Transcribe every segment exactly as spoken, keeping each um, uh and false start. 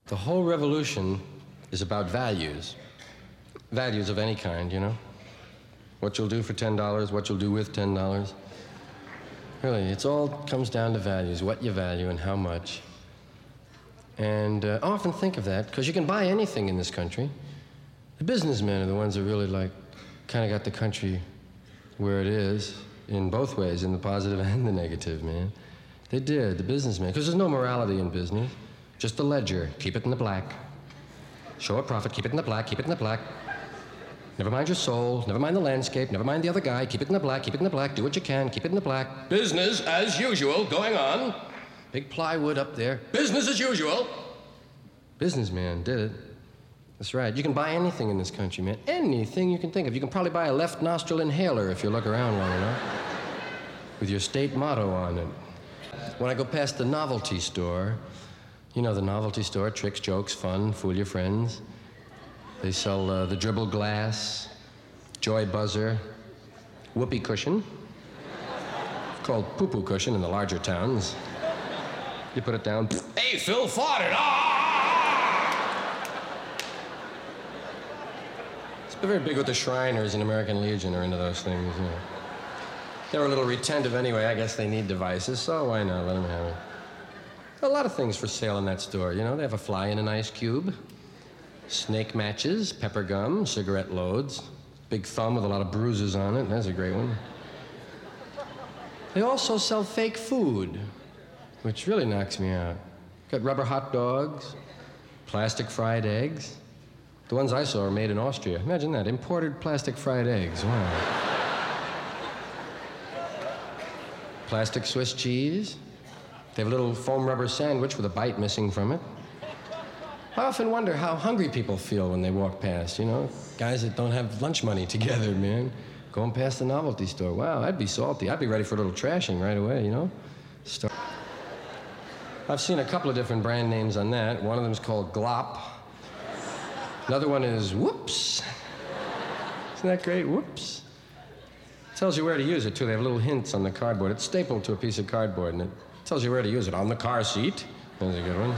The whole revolution is about values. Values of any kind, you know? What you'll do for ten dollars, what you'll do with ten dollars. Really, it's all comes down to values, what you value and how much. And uh, I often think of that, because you can buy anything in this country. The businessmen are the ones that really, like, kind of got the country where it is, in both ways, in the positive and the negative, man. They did, the businessmen, because there's no morality in business. Just the ledger, keep it in the black. Show a profit, keep it in the black, keep it in the black. Never mind your soul, never mind the landscape, never mind the other guy, keep it in the black, keep it in the black, do what you can, keep it in the black. Business as usual, going on. Big plywood up there, business as usual. Businessman did it. That's right, you can buy anything in this country, man. Anything you can think of. You can probably buy a left nostril inhaler if you look around long enough. With your state motto on it. When I go past the novelty store, you know the novelty store, tricks, jokes, fun, fool your friends. They sell uh, the dribble glass, joy buzzer, whoopee cushion. It's called poo-poo cushion in the larger towns. You put it down, hey, Phil farted, ah! It's very big with the Shriners and American Legion are into those things, you know. They're a little retentive anyway. I guess they need devices, so why not? Let them have it. A lot of things for sale in that store, you know. They have a fly in an ice cube, snake matches, pepper gum, cigarette loads, big thumb with a lot of bruises on it. That's a great one. They also sell fake food, which really knocks me out. Got rubber hot dogs, plastic fried eggs. The ones I saw are made in Austria. Imagine that, imported plastic fried eggs. Wow. Plastic Swiss cheese. They have a little foam rubber sandwich with a bite missing from it. I often wonder how hungry people feel when they walk past, you know? Guys that don't have lunch money together, man. Going past the novelty store. Wow, I'd be salty. I'd be ready for a little trashing right away, you know? Start. I've seen a couple of different brand names on that. One of them is called Glop. Another one is Whoops. Isn't that great? Whoops. Tells you where to use it, too. They have little hints on the cardboard. It's stapled to a piece of cardboard, and it tells you where to use it. On the car seat. There's a good one.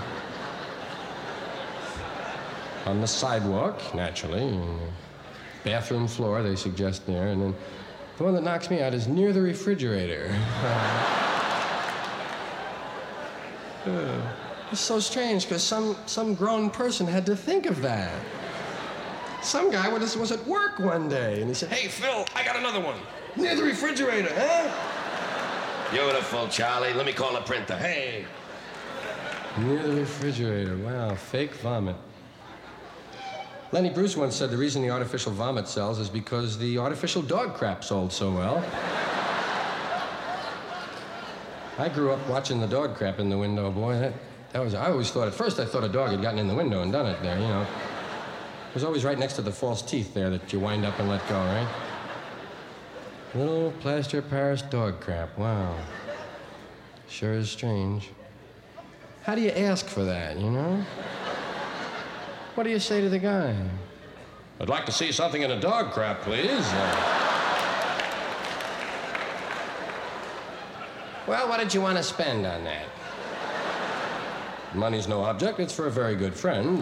On the sidewalk, naturally. Bathroom floor, they suggest there. And then the one that knocks me out is near the refrigerator. uh, it's so strange, because some, some grown person had to think of that. Some guy was, was at work one day, and he said, hey, Phil, I got another one. Near the refrigerator, huh? Beautiful, Charlie. Let me call a printer. Hey. Near the refrigerator. Wow, fake vomit. Lenny Bruce once said the reason the artificial vomit sells is because the artificial dog crap sold so well. I grew up watching the dog crap in the window, boy. That, that was, I always thought, at first I thought a dog had gotten in the window and done it there, you know. It was always right next to the false teeth there that you wind up and let go, right? Little plaster Paris dog crap, wow. Sure is strange. How do you ask for that, you know? What do you say to the guy? I'd like to see something in a dog crap, please. Uh... Well, what did you want to spend on that? Money's no object. It's for a very good friend.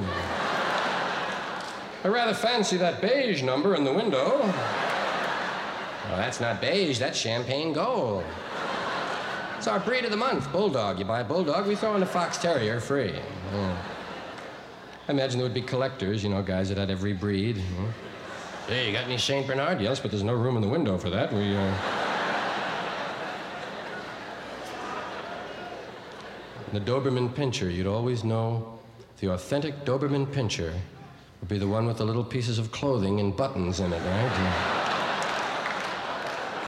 I rather fancy that beige number in the window. Well, that's not beige, that's champagne gold. It's our breed of the month, bulldog. You buy a bulldog, we throw in a fox terrier free. Yeah. I imagine there would be collectors, you know, guys that had every breed. You know. Hey, you got any Saint Bernard? Yes, but there's no room in the window for that. We, uh... The Doberman Pinscher, you'd always know the authentic Doberman Pinscher would be the one with the little pieces of clothing and buttons in it, right? Yeah.